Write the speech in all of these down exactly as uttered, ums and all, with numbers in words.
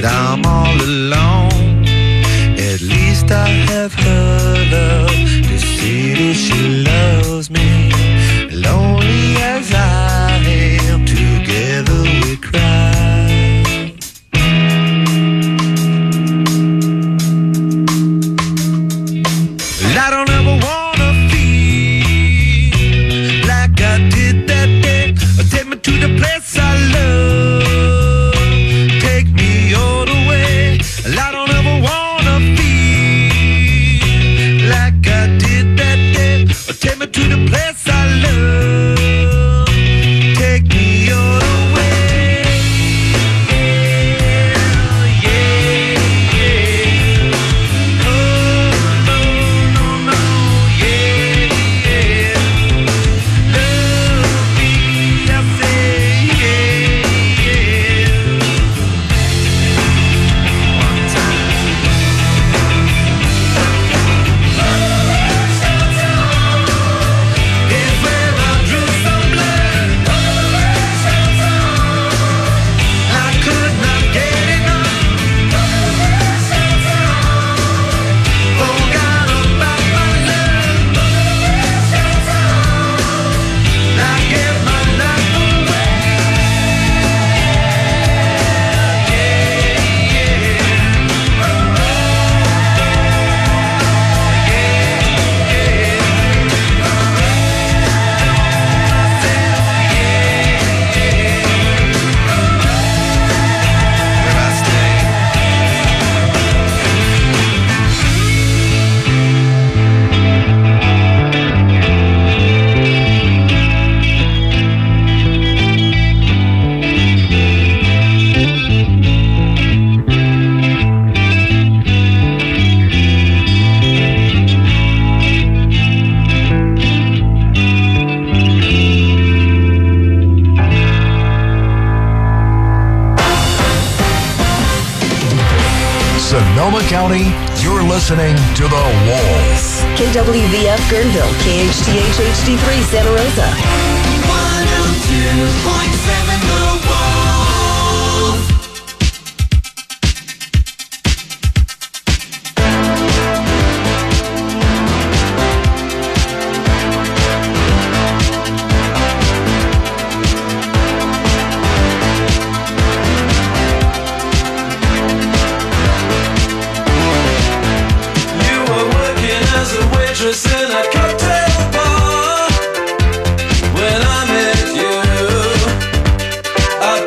that I'm all alone. At least I have her love to say that she loves me. Lonely as I am, together we cry. I don't ever wanna feel like I did that day. Take me to the place I love, take me all the way. I don't ever wanna feel like I did that day. Take me to the place I love, take me all the way. Yeah, yeah, yeah. Oh, no, no, no, yeah, yeah. Love me, I say, yeah, yeah. One time. It's where I drew some blood. I could not get enough. Forgot about my love. I gave my life away. Yeah, yeah. Oh, where I stay. Sonoma County, you're listening to The Wolf. K W V F Guerneville, K H T H H D three Santa Rosa. one oh two point seven The Wolf. You were working as a waitress in a cocktail bar when I met you. I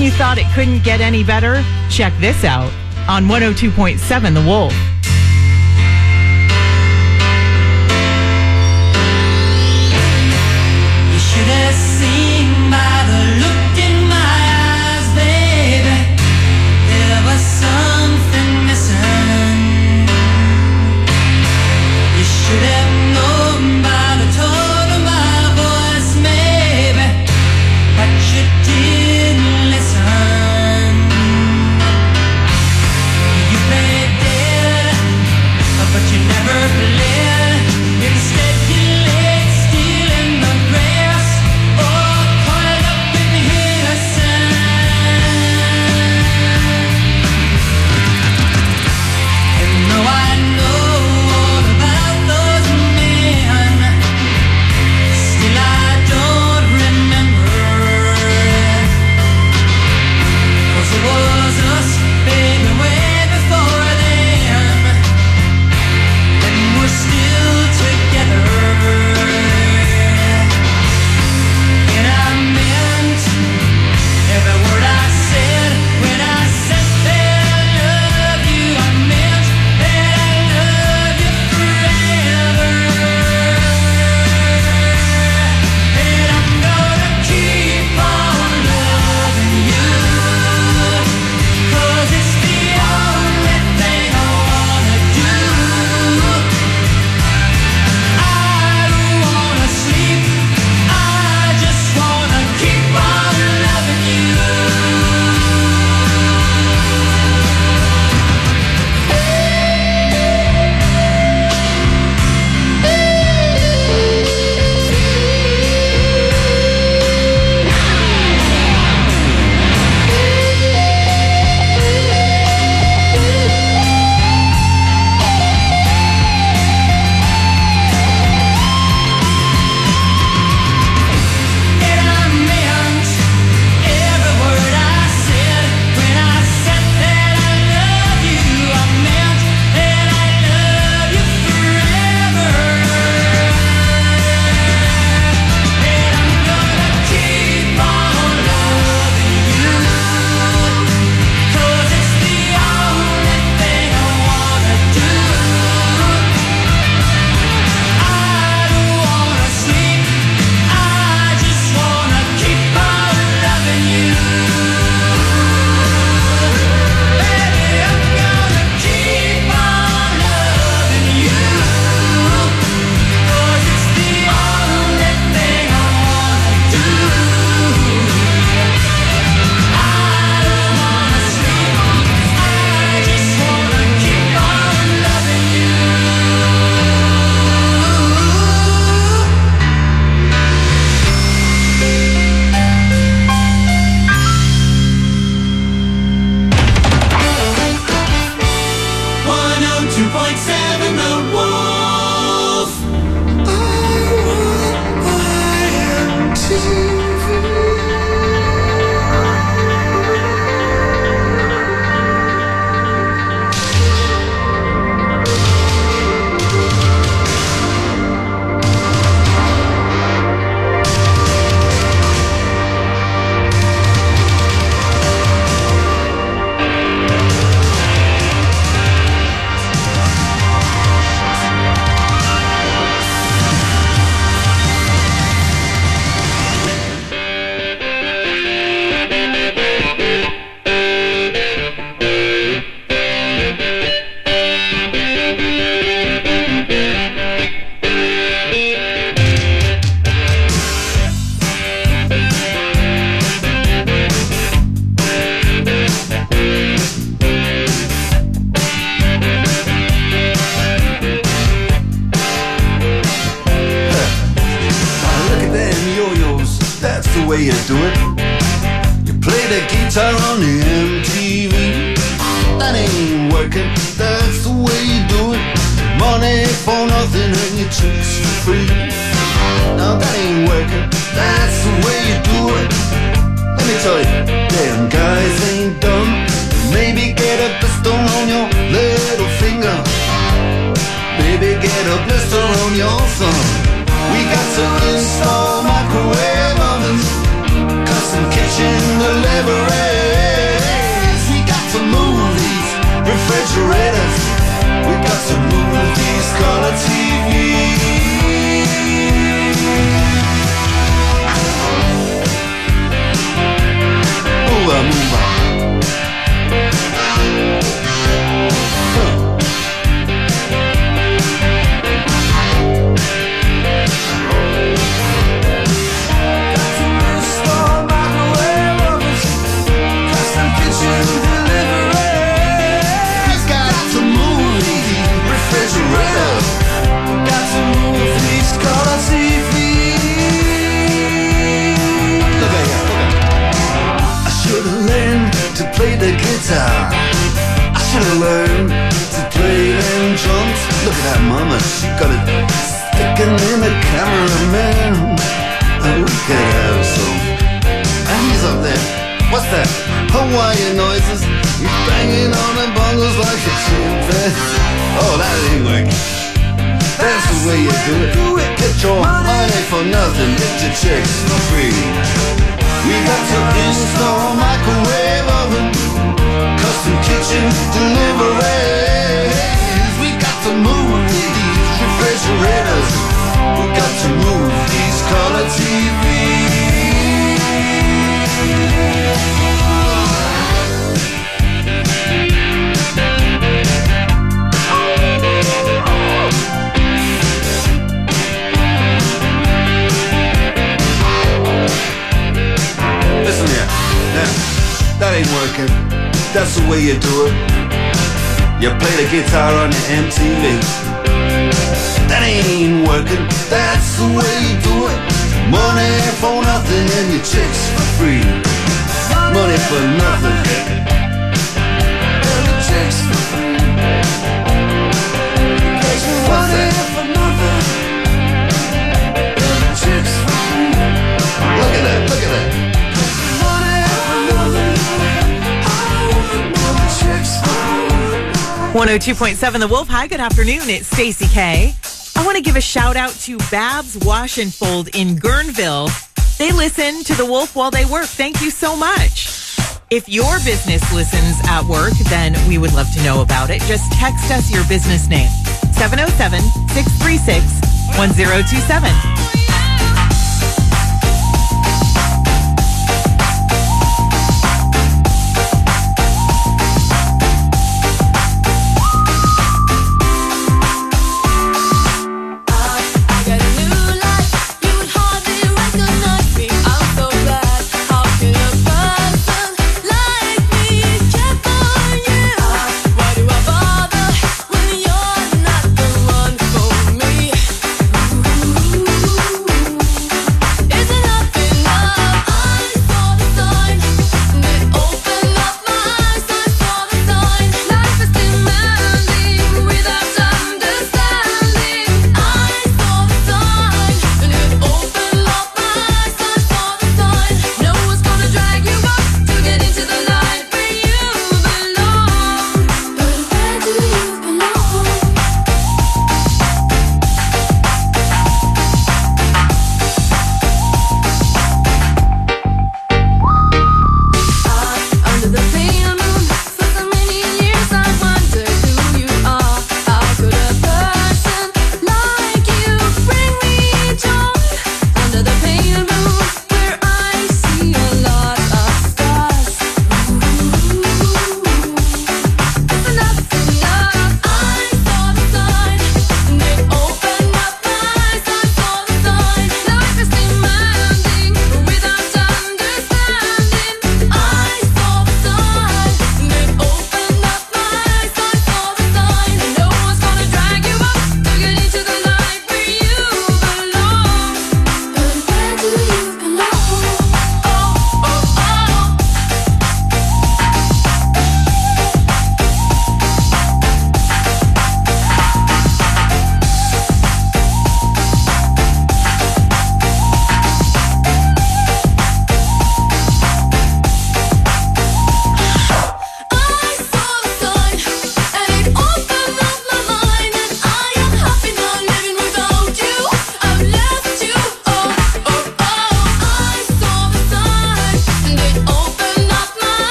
you thought it couldn't get any better? Check this out on one oh two point seven The Wolf. You should have seen by the look in my eyes, baby. There was something missing. You should have known by the tone of my voice, maybe, but you didn't listen. You played dead, but you never played. Instead you laid still in the grass, all coiled up in innocence. And though I know all about those men, still I don't remember. 'Cause it was us, baby, way before then, and we're still together. And I meant every word I said when I said that I love you. I meant that I love you forever. And I'm gonna keep on loving you, 'cause it's the only thing I wanna do. I don't wanna sleep, I just wanna keep on loving you. And I meant every word I said when I said that I love you. I meant that I love you forever. And I'm gonna keep on loving you, 'cause it's the only thing I wanna do. I don't wanna sleep, I just wanna keep on loving you. Baby, I'm gonna keep on loving you, 'cause it's the only thing I wanna do. I don't wanna sleep, I just wanna keep on loving you. one oh two point seven The Wolf. Look at them yo-yos, that's the way you do it. You play the guitar on the M T V. That ain't working, that's the way you do it. Money for nothing and your chicks for free. No, that ain't working, that's the way you do it. Let me tell you, damn guys ain't dumb. Maybe get a blister on your little finger. Maybe get a blister on your thumb. We got to install microwave ovens, custom kitchen delivery. to move these color T Vs. Move on, move on. Play the guitar. I should have learned to play them drums. Look at that mama, she got it sticking in the cameraman. And we could have some. And he's up there. What's that? Hawaiian noises. He's banging on the bongos like a chimpanzee. Oh, that ain't working. That's the way you do it. Get your money for nothing. Get your checks for free. We got to install microwave oven, custom kitchen deliveries. We got to move these refrigerators. We got to move these color T Vs. Listen here, now, that ain't working. That's the way you do it. You play the guitar on your M T V. That ain't working. That's the way you do it. Money for nothing and your chicks for free. Money for nothing and your chicks for free. What's that? For nothing and your chicks for free. Look at that, look at that. one oh two point seven The Wolf. Hi, good afternoon. It's Stacey K. I want to give a shout out to Babs Wash and Fold in Guerneville. They listen to The Wolf while they work. Thank you so much. If your business listens at work, then we would love to know about it. Just text us your business name. seven oh seven, six three six, one oh two seven. Ooh.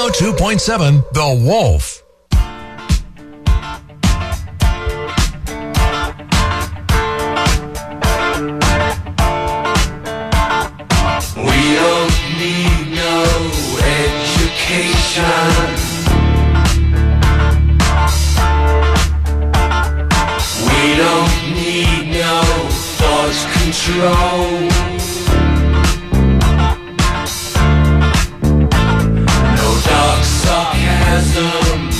oh two point seven The Wolf. We don't need no education. We don't need no thought control. No dark sarcasm.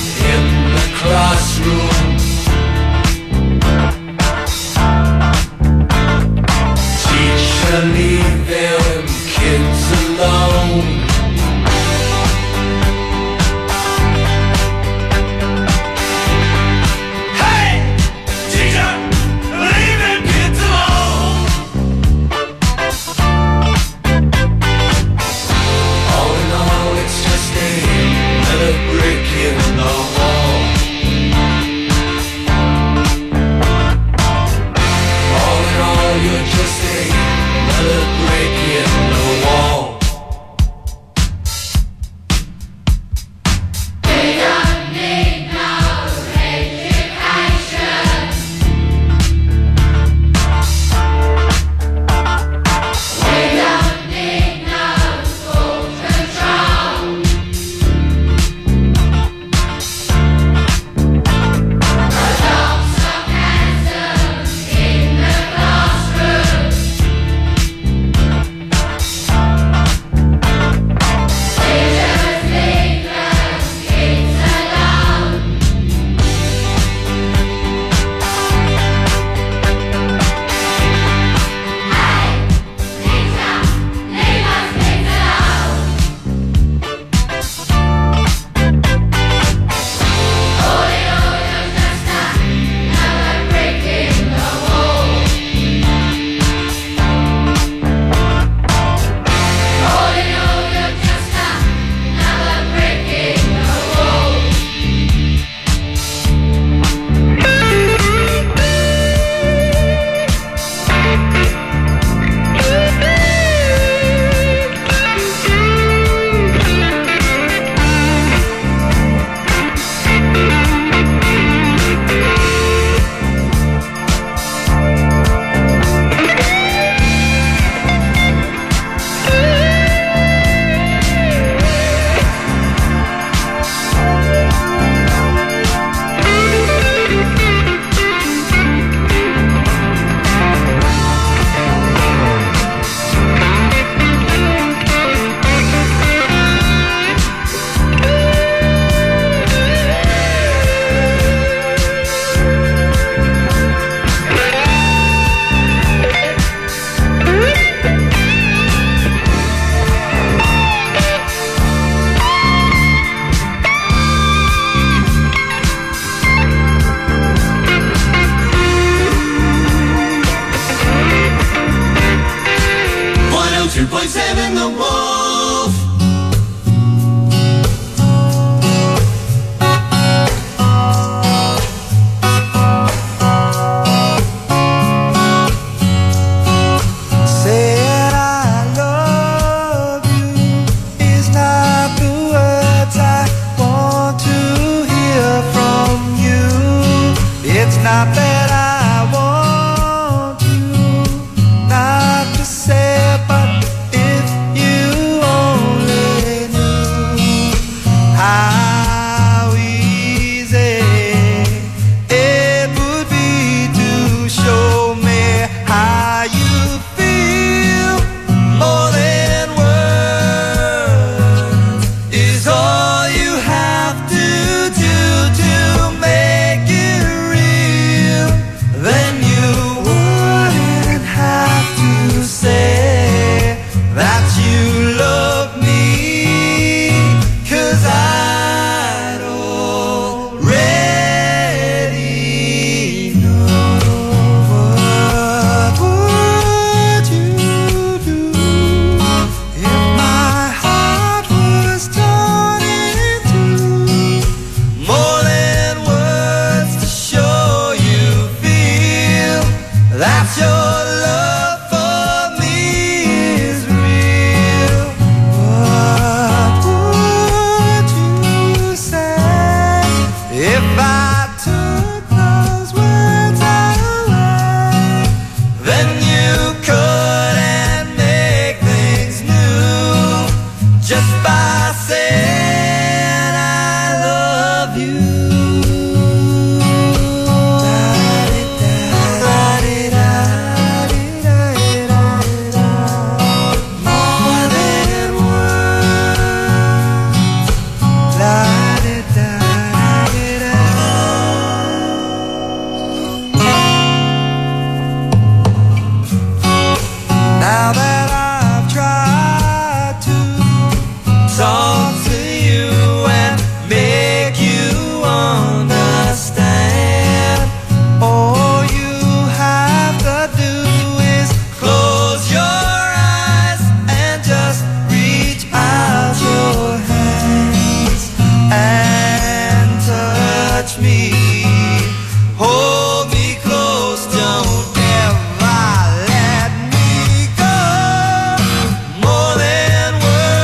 talk to you and make you understand. All you have to do is close your eyes and just reach out your hands and touch me. Hold me close, don't ever let me go. More than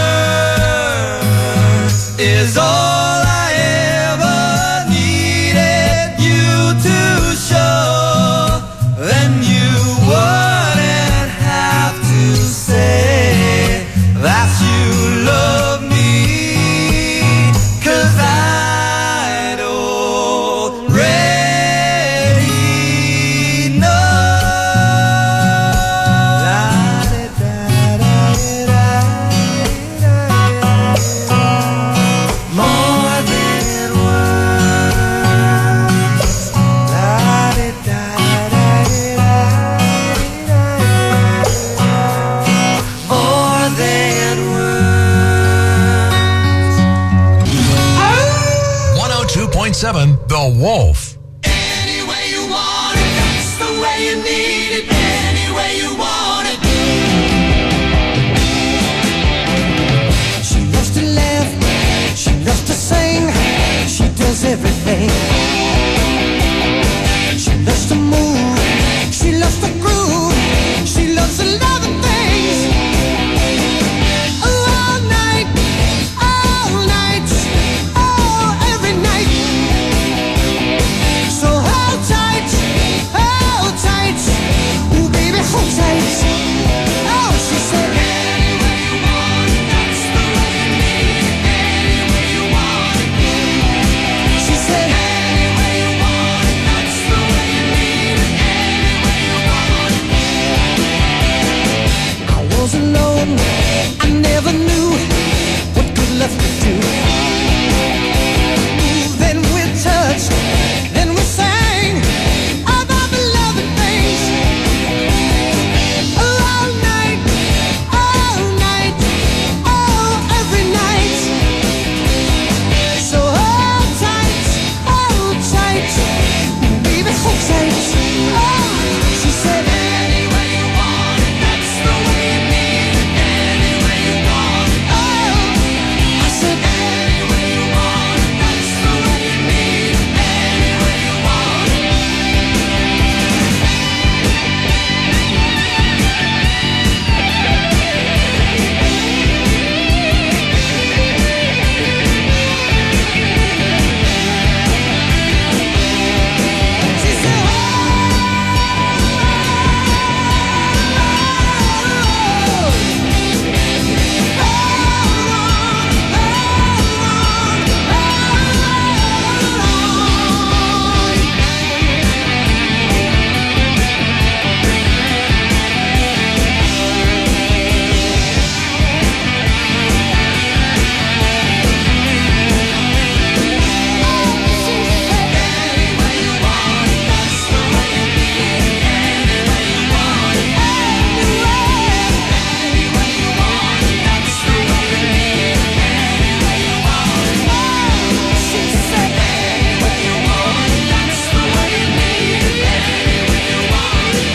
words is all I ever needed you to show. Then you wouldn't have to say that you love me, 'cause I'd already know. More than words. More than words. one oh two point seven The Wolf. Any way you want it, that's the way you need it. Any way you want it. She loves to laugh, she loves to sing, she does everything. She loves to move, she loves to groove, she loves a lot of things. All night, all night, oh, every night. So hold tight, hold tight, ooh baby, hold tight. Oh, she said, Any way you want it, that's the way you need it. Any way you want it. she said, Any way you want it, that's the way you need it. Any way you want it. I was alone, I never knew what good love could do. Then we touched, then we sang about the loving things. All night, all night, oh, every night. So hold tight, hold tight, baby, hold tight. Oh, she said, Any way you want it, that's the way you need it. Any way you want it. oh, I said, Any way you want it, that's the way you need it. Any way you want it. she said, Any way you want it, that's the way you need it. Any way you want it. Any way you want it, that's the way you need it. Any way you want it. she said, Any way you want it, that's the way you need it. Any way you want it.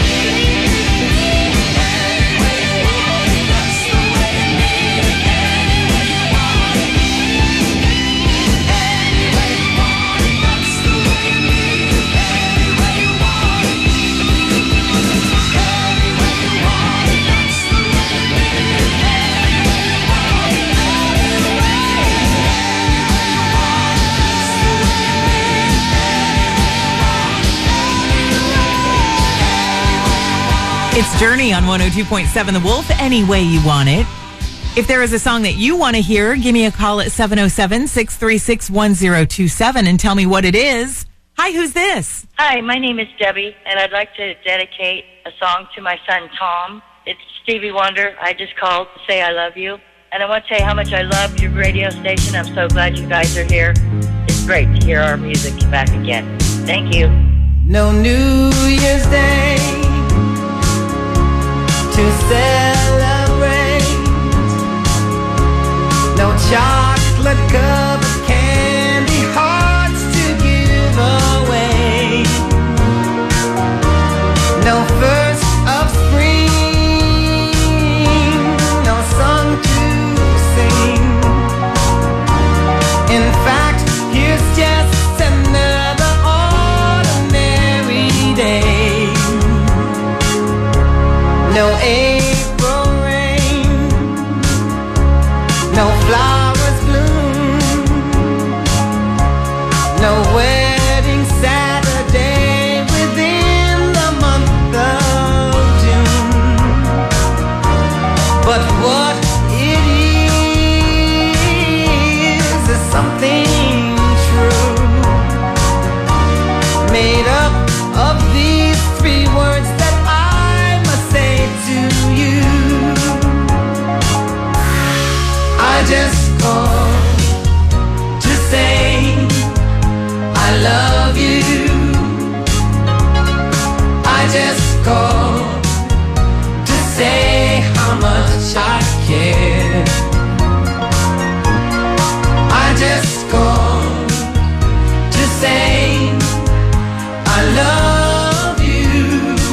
Any way you want it, that's the way you need it. Any way you want it. Any way you want it, that's the way you need it. Any way you want it. Any way you want it, that's the way you need it. It's Journey on one oh two point seven The Wolf, Any Way You Want It. If there is a song that you want to hear, give me a call at seven oh seven, six three six, one oh two seven and tell me what it is. Hi, who's this? Hi, my name is Debbie, and I'd like to dedicate a song to my son, Tom. It's Stevie Wonder. I just called to say I love you. And I want to tell you how much I love your radio station. I'm so glad you guys are here. It's great to hear our music back again. Thank you. no New Year's Day to celebrate, no no chocolate covered candy hearts to give away, no first of spring, no song to sing. In fact, here's just another ordinary day. No April rain, no flowers bloom, no wedding Saturday within the month of June. But what it is is something true, made up of these three words that I must say to you. I just called to say I love you. I just called to say how much I care. I just called to say I love you,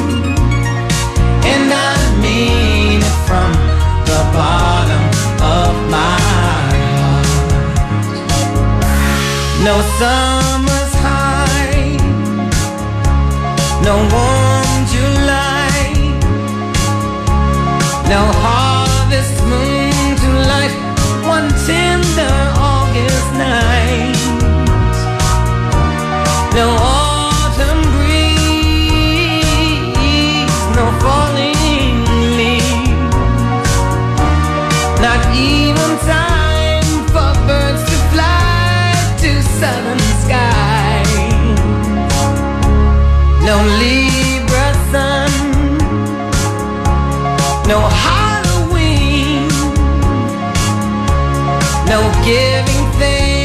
and I mean it from the bottom of my heart. No summer's high, no warm July, no harvest moon to light one tender August night, no autumn breeze, no falling leaves, not even time for birds to fly to southern skies, no Libra sun, no Halloween, no giving thanks